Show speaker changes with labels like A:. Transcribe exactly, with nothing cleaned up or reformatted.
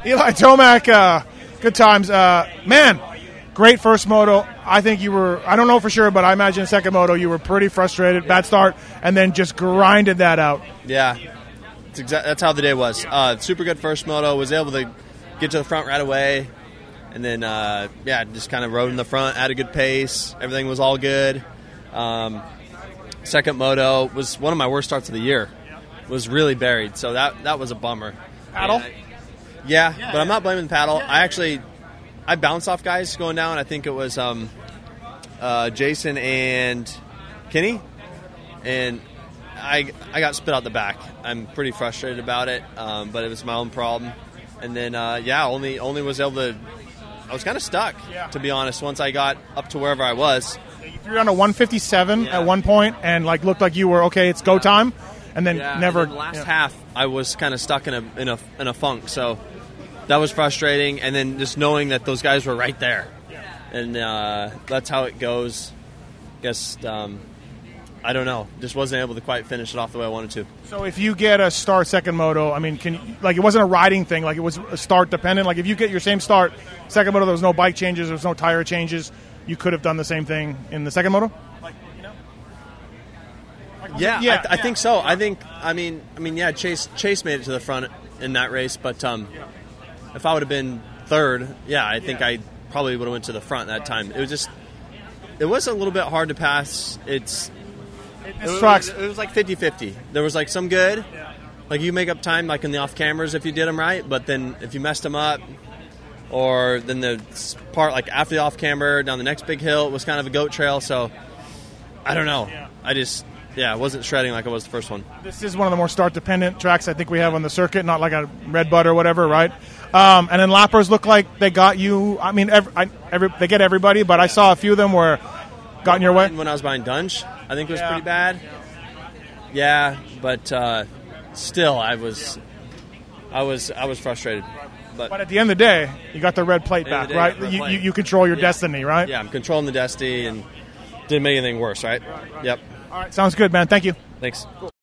A: Eli Tomac, uh, good times. Uh, man, great first moto. I think you were, I don't know for sure, but I imagine second moto you were pretty frustrated, bad start, and then just grinded that out.
B: Yeah, that's, exa- that's how the day was. Uh, super good first moto, was able to get to the front right away, and then, uh, yeah, just kind of rode in the front, had a good pace. Everything was all good. Um, second moto was one of my worst starts of the year. Was really buried, so that that was a bummer.
A: Paddle?
B: I, yeah, but I'm not blaming the paddle. I actually... I bounced off guys going down. I think it was um, uh, Jason and Kenny, and I I got spit out the back. I'm pretty frustrated about it, um, but it was my own problem. And then uh, yeah, only only was able to. I was kind of stuck,
A: yeah.
B: to be honest. Once I got up to wherever I was,
A: you threw down a one fifty-seven
B: yeah.
A: at one point, and like looked like you were okay. It's go time, and then
B: yeah,
A: never.
B: And then the last
A: yeah.
B: half, I was kind of stuck in a in a in a funk. So. That was frustrating, and then just knowing that those guys were right there, and uh, that's how it goes. Guess um, I don't know. Just wasn't able to quite finish it off the way I wanted to.
A: So if you get a start second moto, I mean, can you, like it wasn't a riding thing, like it was a start dependent. Like if you get your same start second moto, there was no bike changes, there was no tire changes. You could have done the same thing in the second moto. Like, you know? Like,
B: yeah,
A: yeah,
B: I, th- I
A: yeah.
B: think so. I think. I mean, I mean, yeah. Chase Chase made it to the front in that race, but. Um,
A: Yeah.
B: If I would have been third, yeah, I think
A: yeah.
B: I probably would have went to the front that time. It was just, it was a little bit hard to pass. It's,
A: It,
B: it, was,
A: tracks.
B: it was like fifty-fifty. There was like some good, like you make up time like in the off cameras if you did them right, but then if you messed them up, or then the part like after the off camera down the next big hill, it was kind of a goat trail. So I don't know. I just. Yeah, I wasn't shredding like I was the first one.
A: This is one of the more start-dependent tracks I think we have on the circuit, not like a Red Bud or whatever, right? Um, and then lappers look like they got you. I mean, every, I, every, they get everybody, but I saw a few of them were got in your way.
B: When I was behind Dunge, I think it was
A: Yeah.
B: pretty bad. Yeah, but uh, still, I was, I was, I was frustrated. But,
A: But at the end of the day, you got the red plate
B: End
A: back,
B: of the day,
A: right?
B: got the red
A: You,
B: plate.
A: you, you control your
B: Yeah.
A: destiny, right?
B: yeah, I'm controlling the destiny and didn't make anything worse, right? Yep.
A: All right, sounds good, man. Thank you.
B: Thanks.